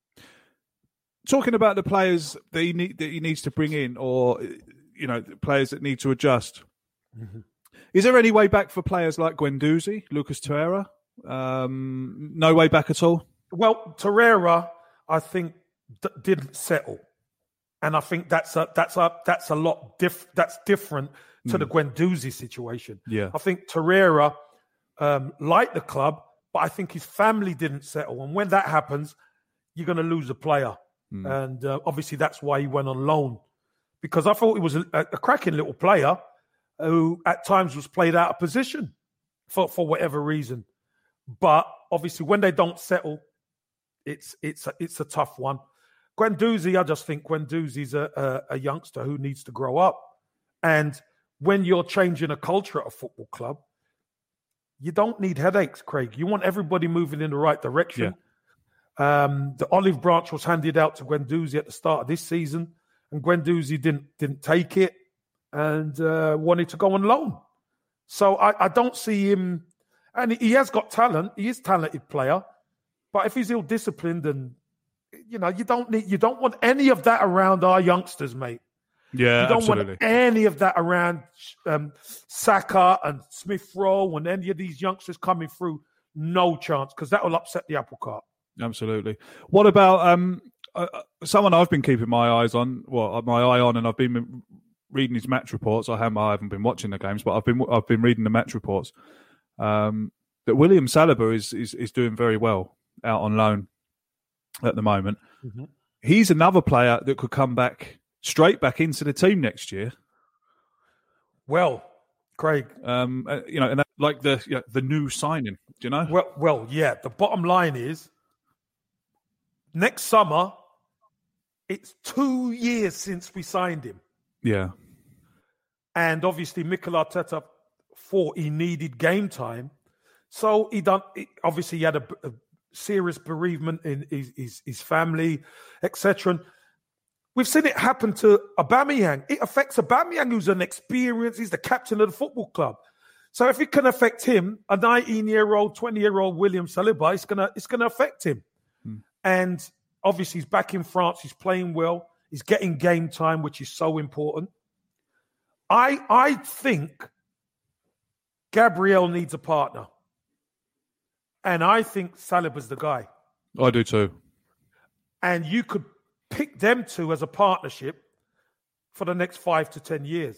C: Talking about the players that he, need, that he needs to bring in or, you know, players that need to adjust. Mm-hmm. Is there any way back for players like Guendouzi, Lucas Torreira? Um, no way back at all?
D: Well, Torreira, I think, d- didn't settle, and I think that's a that's a that's a lot diff that's different to mm. the Guendouzi situation.
C: Yeah,
D: I think Torreira um, liked the club, but I think his family didn't settle, and when that happens, you're going to lose a player, mm. and uh, obviously that's why he went on loan, because I thought he was a, a cracking little player who at times was played out of position for for whatever reason, but obviously when they don't settle. It's it's a, it's a tough one. Guendouzi, I just think Guendouzi's a, a, a youngster who needs to grow up. And when you're changing a culture at a football club, you don't need headaches, Craig. You want everybody moving in the right direction. Yeah. Um, the olive branch was handed out to Guendouzi at the start of this season, and Guendouzi didn't didn't take it and uh, wanted to go on loan. So I, I don't see him, and he has got talent. He is a talented player. But if he's ill-disciplined, and you know, you don't need, you don't want any of that around our youngsters, mate.
C: Yeah,
D: you don't
C: absolutely.
D: want any of that around um, Saka and Smith Rowe and any of these youngsters coming through. No chance, because that will upset the apple cart.
C: Absolutely. What about um, uh, someone I've been keeping my eyes on, well, my eye on, and I've been reading his match reports. I haven't, I haven't been watching the games, but I've been I've been reading the match reports. Um, that William Saliba is, is is doing very well out on loan at the moment. Mm-hmm. He's another player that could come back straight back into the team next year.
D: Well, Craig,
C: um, uh, you know, and that, like the you know, the new signing, do you know?
D: Well, well, yeah. The bottom line is, next summer, it's two years since we signed him.
C: Yeah,
D: and obviously Mikel Arteta thought he needed game time, so he done. Obviously, he had a, a serious bereavement in his his, his family, et cetera. We've seen it happen to Aubameyang. It affects Aubameyang, who's an experienced, he's the captain of the football club. So if it can affect him, a nineteen-year-old, twenty-year-old William Saliba, it's gonna it's gonna affect him. Hmm. And obviously, he's back in France. He's playing well. He's getting game time, which is so important. I I think Gabriel needs a partner, and I think Saliba's the guy.
C: I do too.
D: And you could pick them two as a partnership for the next five to ten years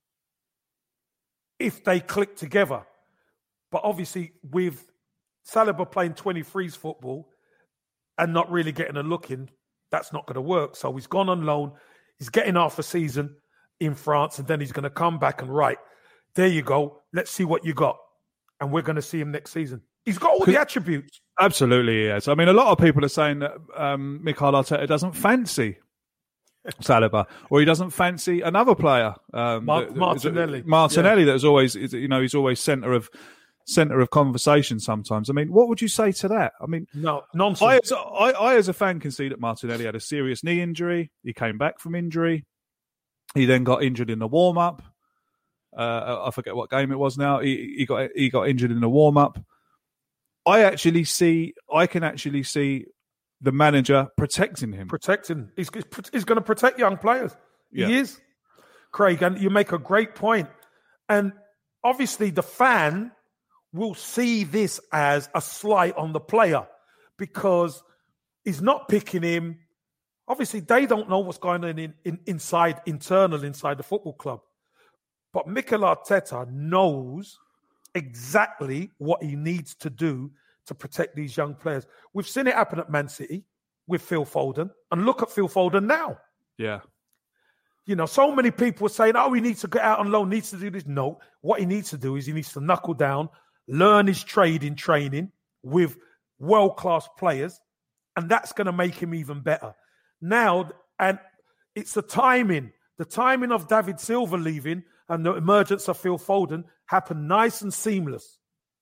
D: if they click together. But obviously, with Saliba playing twenty-threes football and not really getting a look in, that's not going to work. So he's gone on loan. He's getting half a season in France, and then he's going to come back and, right, there you go. Let's see what you got. And we're going to see him next season. He's got all the attributes.
C: Absolutely, yes. I mean, a lot of people are saying that um, Mikel Arteta doesn't fancy Saliba, or he doesn't fancy another player, um,
D: Mar-
C: that,
D: Martinelli.
C: Martinelli,
D: yeah.
C: that is always, you know, he's always centre of centre of conversation. Sometimes, I mean, what would you say to that? I mean,
D: no nonsense.
C: I, I, I, as a fan, can see that Martinelli had a serious knee injury. He came back from injury. He then got injured in the warm up. Uh, I forget what game it was now. He, he got he got injured in the warm up. I actually see, I can actually see the manager protecting him.
D: Protecting. He's, he's going to protect young players.
C: Yeah.
D: He is, Craig, and you make a great point. And obviously the fan will see this as a slight on the player because he's not picking him. Obviously, they don't know what's going on in, in, inside, internal, inside the football club. But Mikel Arteta knows exactly what he needs to do to protect these young players. We've seen it happen at Man City with Phil Foden, and look at Phil Foden now.
C: Yeah.
D: You know, so many people are saying, oh, he needs to get out on loan, needs to do this. No, what he needs to do is he needs to knuckle down, learn his trade in training with world-class players, and that's going to make him even better. Now, and it's the timing, the timing of David Silva leaving and the emergence of Phil Foden happened nice and seamless.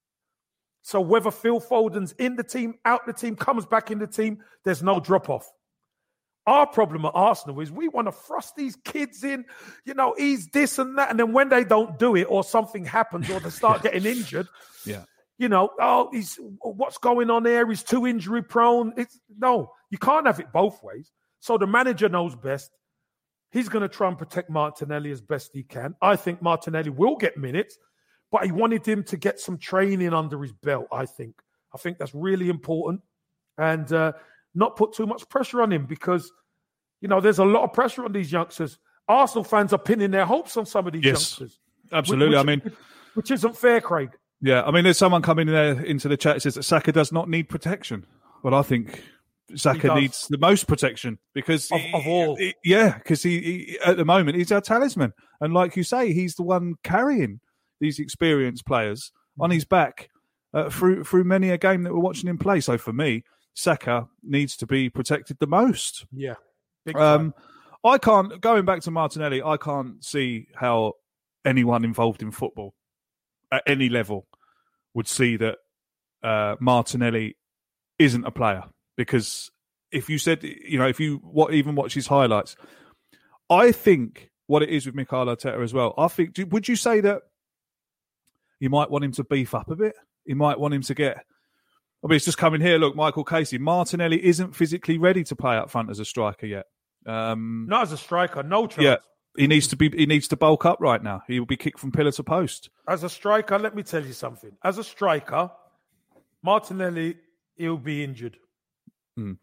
D: So whether Phil Foden's in the team, out the team, comes back in the team, there's no drop-off. Our problem at Arsenal is we want to thrust these kids in, you know, he's this and that. And then when they don't do it or something happens or they start getting injured,
C: yeah,
D: you know, oh, he's what's going on there? He's too injury prone. It's, no, you can't have it both ways. So the manager knows best. He's going to try and protect Martinelli as best he can. I think Martinelli will get minutes, but he wanted him to get some training under his belt, I think. I think that's really important. And uh, not put too much pressure on him because, you know, there's a lot of pressure on these youngsters. Arsenal fans are pinning their hopes on some of these
C: yes,
D: youngsters.
C: Absolutely.
D: Which,
C: I mean,
D: which isn't fair, Craig.
C: Yeah, I mean, there's someone coming in there into the chat that says that Saka does not need protection. Well, I think Saka needs the most protection because
D: of,
C: he,
D: of all.
C: He, yeah, because he, he at the moment he's our talisman, and like you say, he's the one carrying these experienced players on his back uh, through through many a game that we're watching him play. So for me, Saka needs to be protected the most.
D: Yeah, big
C: um, I can't going back to Martinelli. I can't see how anyone involved in football at any level would see that uh, Martinelli isn't a player. Because if you said, you know, if you what, even watch his highlights, I think what it is with Mikel Arteta as well, I think, would you say that you might want him to beef up a bit? You might want him to get, I mean, it's just coming here, look, Michael Casey, Martinelli isn't physically ready to play up front as a striker yet. Um,
D: Not as a striker, no chance.
C: Yeah, he needs to be. He needs to bulk up right now. He will be kicked from pillar to post.
D: As a striker, let me tell you something. As a striker, Martinelli, he'll be injured.
C: Mm.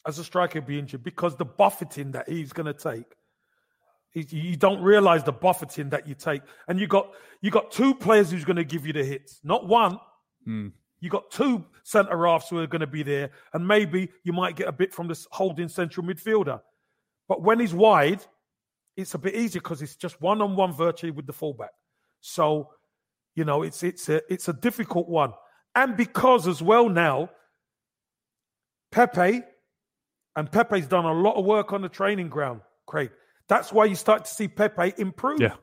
D: as a striker, he'll be injured because the buffeting that he's going to take. He, you don't realise the buffeting that you take, and you got you got two players who's going to give you the hits, not one.
C: Mm.
D: You got two centre halves who are going to be there, and maybe you might get a bit from this holding central midfielder. But when he's wide, it's a bit easier because it's just one on one virtually with the fullback. So, you know, it's it's a it's a difficult one, and because as well now, Pepe, and Pepe's done a lot of work on the training ground, Craig. That's why you start to see Pepe improve.
C: Yeah.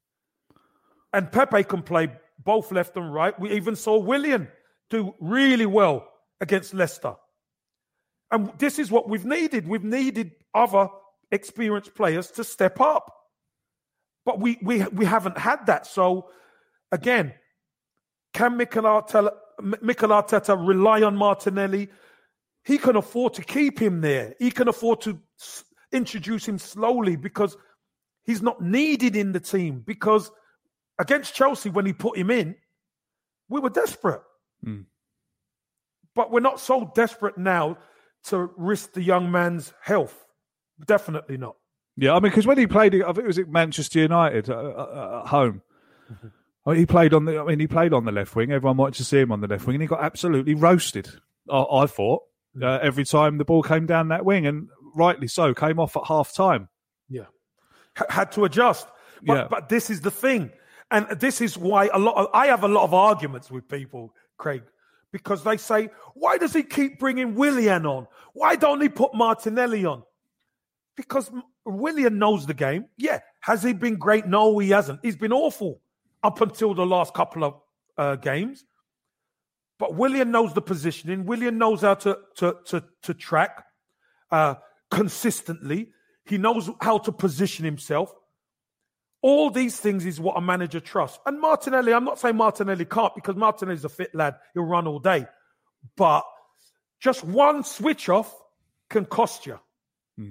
D: And Pepe can play both left and right. We even saw Willian do really well against Leicester. And this is what we've needed. We've needed other experienced players to step up. But we we we haven't had that. So, again, can Mikel Arteta, Mikel Arteta rely on Martinelli? He can afford to keep him there. He can afford to introduce him slowly because he's not needed in the team. Because against Chelsea, when he put him in, we were desperate. Mm. But we're not so desperate now to risk the young man's health. Definitely not.
C: Yeah, I mean, because when he played, I think it was at Manchester United uh, at home. Mm-hmm. I mean, he played on the. I mean, he played on the left wing. Everyone wanted to see him on the left wing, and he got absolutely roasted. I, I thought uh, every time the ball came down that wing, and rightly so, came off at half time.
D: Yeah, H- had to adjust. But,
C: yeah.
D: but this is the thing, and this is why a lot. Of, I have a lot of arguments with people, Craig, because they say, "Why does he keep bringing Willian on? Why don't he put Martinelli on?" Because Willian knows the game. Yeah. Has he been great? No, he hasn't. He's been awful up until the last couple of uh, games. But Willian knows the positioning. Willian knows how to to to, to track uh, consistently. He knows how to position himself. All these things is what a manager trusts. And Martinelli, I'm not saying Martinelli can't, because Martinelli's a fit lad. He'll run all day. But just one switch off can cost you. Hmm.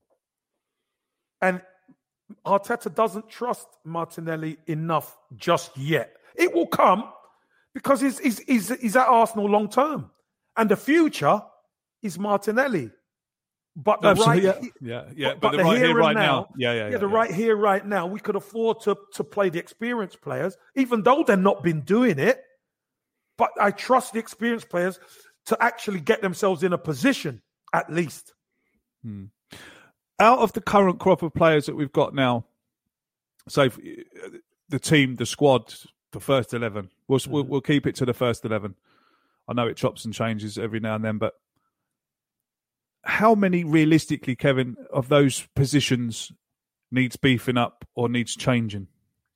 D: And Arteta doesn't trust Martinelli enough just yet. It will come because he's, he's, he's, he's at Arsenal long term. And the future is Martinelli. But the
C: Absolutely,
D: right,
C: yeah, yeah, yeah.
D: But,
C: but,
D: but
C: the,
D: the
C: right
D: here
C: here, right
D: and now,
C: now, yeah, yeah,
D: yeah,
C: yeah
D: the
C: yeah.
D: right here, right now, we could afford to to play the experienced players, even though they've not been doing it. But I trust the experienced players to actually get themselves in a position, at least.
C: Hmm. Out of the current crop of players that we've got now, so the team, the squad, the first eleven, we'll, mm-hmm. we'll we'll keep it to the first eleven. I know it chops and changes every now and then, but how many realistically, Kevin, of those positions needs beefing up or needs changing?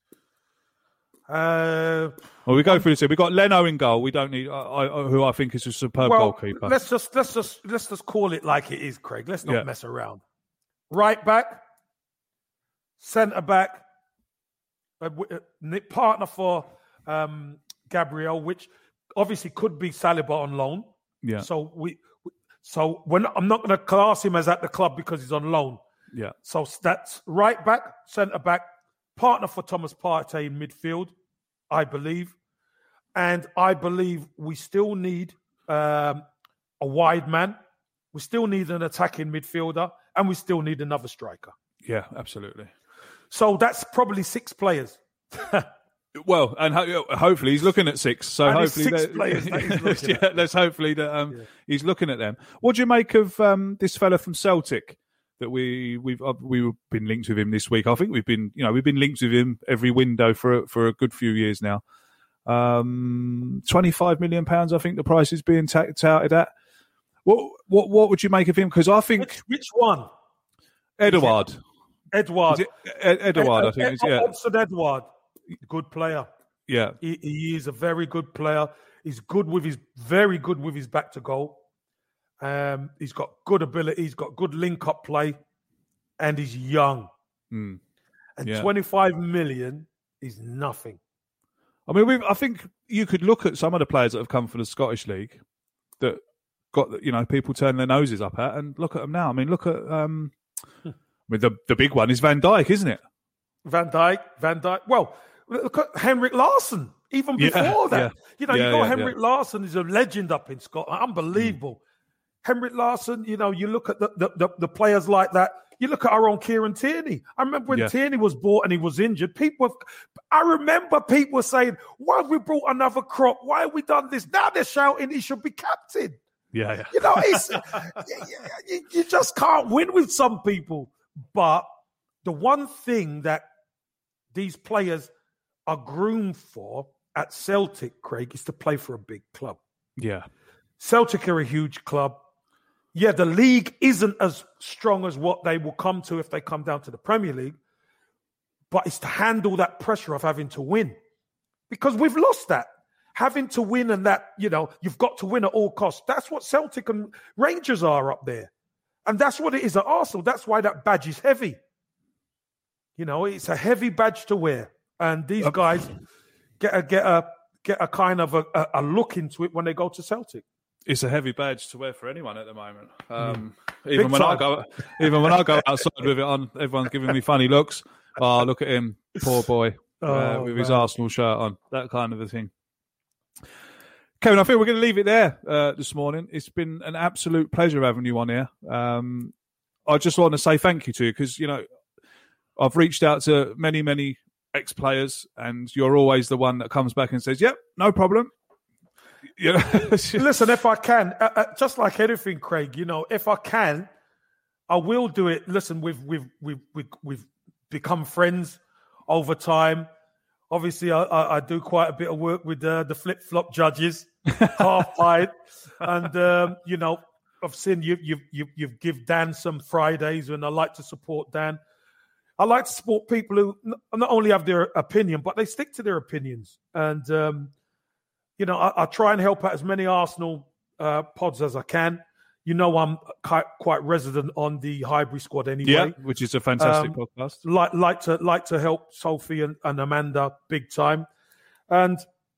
D: Uh,
C: well, we go through this. We've got Leno in goal. We don't need, I, I, who I think is a superb
D: well,
C: goalkeeper.
D: Let's just let's just let's just call it like it is, Craig. Let's not
C: yeah.
D: mess around. Right back, centre back, a, a partner for um, Gabriel, which obviously could be Saliba on loan.
C: Yeah.
D: So we, so we're not, I'm not going to class him as at the club because he's on loan.
C: Yeah.
D: So that's right back, centre back, partner for Thomas Partey in midfield, I believe, and I believe we still need um, a wide man. We still need an attacking midfielder. And we still need another striker.
C: Yeah, absolutely.
D: So that's probably six players.
C: Well, and ho- hopefully he's looking at six. So
D: and
C: hopefully,
D: six
C: that,
D: players that he's looking
C: yeah,
D: at.
C: let's hopefully that um,
D: yeah.
C: he's looking at them. What do you make of um, this fella from Celtic that we we've uh, we've been linked with him this week? I think we've been you know we've been linked with him every window for for a good few years now. Um, twenty-five million pounds, I think the price is being t- touted at. What what what would you make of him? Because I think
D: which, which one?
C: Edouard.
D: Edouard.
C: Is it Ed, Edouard, Ed, I think.
D: Ed,
C: it's, yeah.
D: Oxford Edouard. Good player.
C: Yeah.
D: He, he is a very good player. He's good with his very good with his back to goal. Um, he's got good ability. He's got good link up play, and he's young.
C: Mm.
D: And
C: yeah.
D: twenty-five million is nothing.
C: I mean, we've, I think you could look at some of the players that have come from the Scottish League that got, you know, people turn their noses up at, and look at them now. I mean, look at, um, I mean, the, the big one is Van Dijk, isn't it?
D: Van Dijk, Van Dijk. Well, look at Henrik Larsson, even before
C: yeah,
D: that.
C: yeah.
D: You know,
C: yeah,
D: you know,
C: yeah,
D: Henrik
C: yeah.
D: Larsson is a legend up in Scotland. Unbelievable. Mm. Henrik Larsson, you know, you look at the, the, the, the players like that. You look at our own Kieran Tierney. I remember when yeah. Tierney was bought and he was injured. People, I remember people were saying, why have we brought another crop? Why have we done this? Now they're shouting he should be captain.
C: Yeah, yeah.
D: You know, it's, you, you just can't win with some people. But the one thing that these players are groomed for at Celtic, Craig, is to play for a big club.
C: Yeah.
D: Celtic are a huge club. Yeah, the league isn't as strong as what they will come to if they come down to the Premier League, but it's to handle that pressure of having to win. Because we've lost that. Having to win and that, you know, you've got to win at all costs. That's what Celtic and Rangers are up there. And that's what it is at Arsenal. That's why that badge is heavy. You know, it's a heavy badge to wear. And these guys get a, get a, get a kind of a, a look into it when they go to Celtic.
C: It's a heavy badge to wear for anyone at the moment. Um, mm. Even Big when time. I go, even when I go outside with it on, everyone's giving me funny looks. Oh, look at him, poor boy, oh, uh, with man. his Arsenal shirt on. That kind of a thing. Kevin, I think we're going to leave it there uh, this morning. It's been an absolute pleasure having you on here. Um, I just want to say thank you to you because you know I've reached out to many, many ex-players, and you're always the one that comes back and says, "Yep, no problem." You know?
D: Listen, if I can, uh, uh, just like anything, Craig, you know, if I can, I will do it. Listen, we've we've we've we've, we've become friends over time. Obviously, I, I, I do quite a bit of work with uh, the flip flop judges, half pint, and um, you know, I've seen you you you you've give Dan some Fridays, and I like to support Dan. I like to support people who not only have their opinion, but they stick to their opinions, and. Um, You know, I, I try and help out as many Arsenal uh, pods as I can. You know, I'm quite, quite resident on the Highbury squad anyway.
C: Yeah, which is a fantastic
D: um,
C: podcast.
D: Like, like to like to help Sophie and, and Amanda big time, and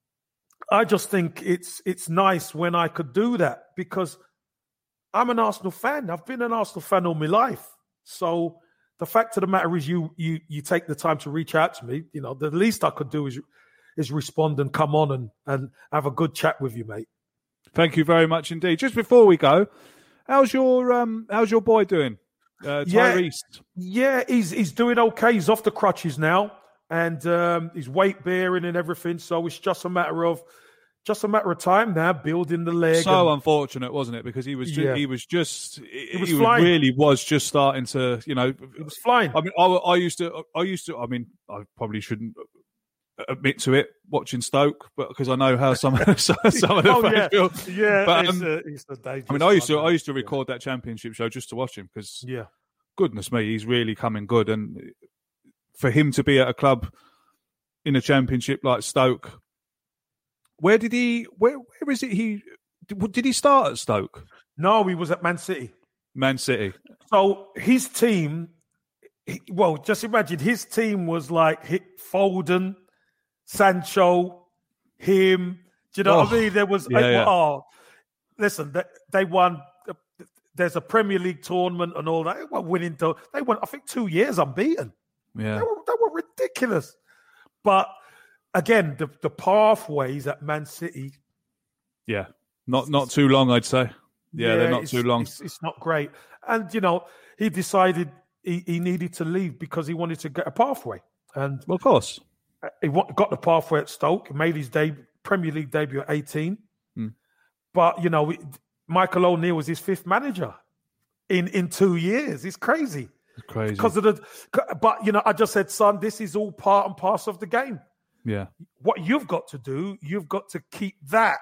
D: I just think it's it's nice when I could do that because I'm an Arsenal fan. I've been an Arsenal fan all my life. So the fact of the matter is, you you you take the time to reach out to me. You know, the least I could do is. is respond and come on and, and have a good chat with you, mate.
C: Thank you very much indeed. Just before we go, how's your um how's your boy doing? Uh, Tyrese.
D: Yeah, yeah, he's he's doing okay. He's off the crutches now and um, he's weight bearing and everything. So it's just a matter of just a matter of time now, building the leg.
C: So
D: and,
C: unfortunate, wasn't it? Because he was just, yeah. he was just he,
D: was
C: he
D: flying.
C: really was just starting to, you know,
D: he was flying.
C: I mean, I, I used to I used to I mean, I probably shouldn't admit to it watching Stoke, but because I know how some some, some of the
D: oh,
C: fans
D: yeah.
C: feel.
D: Yeah,
C: but,
D: it's,
C: um,
D: a, it's a dangerous.
C: I mean, I used to
D: one,
C: I used to
D: yeah.
C: record that championship show just to watch him because,
D: yeah,
C: goodness me, he's really coming good, and for him to be at a club in a championship like Stoke, where did he? Where where is it? He did he start at Stoke?
D: No, he was at Man City.
C: Man City.
D: So his team, he, well, just imagine his team was like Foden, Sancho, him. Do you know
C: oh,
D: what I mean? There was,
C: yeah,
D: oh,
C: yeah.
D: oh, listen, they, they won. There's a Premier League tournament and all that. They were winning. To, they won, I think, two years unbeaten.
C: Yeah,
D: they were, they were ridiculous. But again, the, the pathways at Man City.
C: Yeah, not not too long, I'd say. Yeah, yeah they're not too long.
D: It's, it's not great. And you know, he decided he, he needed to leave because he wanted to get a pathway. And
C: well, of course.
D: He got the pathway at Stoke, made his debut, Premier League debut at eighteen.
C: Hmm.
D: But, you know, Michael O'Neill was his fifth manager in, in two years. It's crazy.
C: It's crazy.
D: Because of the, but, you know, I just said, son, this is all part and parcel of the game.
C: Yeah.
D: What you've got to do, you've got to keep that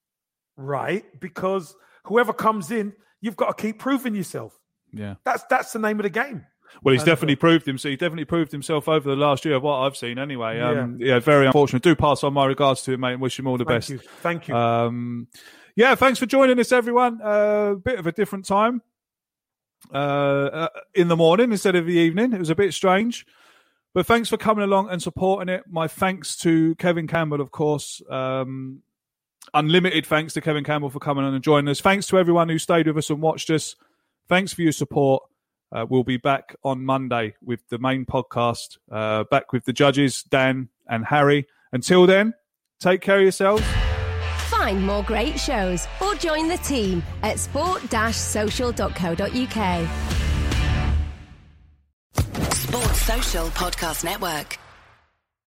D: right because whoever comes in, you've got to keep proving yourself.
C: Yeah.
D: That's that's the name of the game.
C: Well, he's
D: and,
C: definitely
D: uh,
C: proved himself. He definitely proved himself over the last year of what I've seen anyway. Um,
D: yeah.
C: yeah, very unfortunate. Do pass on my regards to him, mate, and wish him all the
D: Thank
C: best.
D: You. Thank you.
C: Um, yeah, thanks for joining us, everyone. A uh, bit of a different time uh, uh, in the morning instead of the evening. It was a bit strange. But thanks for coming along and supporting it. My thanks to Kevin Campbell, of course. Um, unlimited thanks to Kevin Campbell for coming on and joining us. Thanks to everyone who stayed with us and watched us. Thanks for your support. Uh, we'll be back on Monday with the main podcast, uh, back with the judges, Dan and Harry. Until then, take care of yourselves.
B: Find more great shows or join the team at sport social dot co dot uk.
A: Sports Social Podcast Network.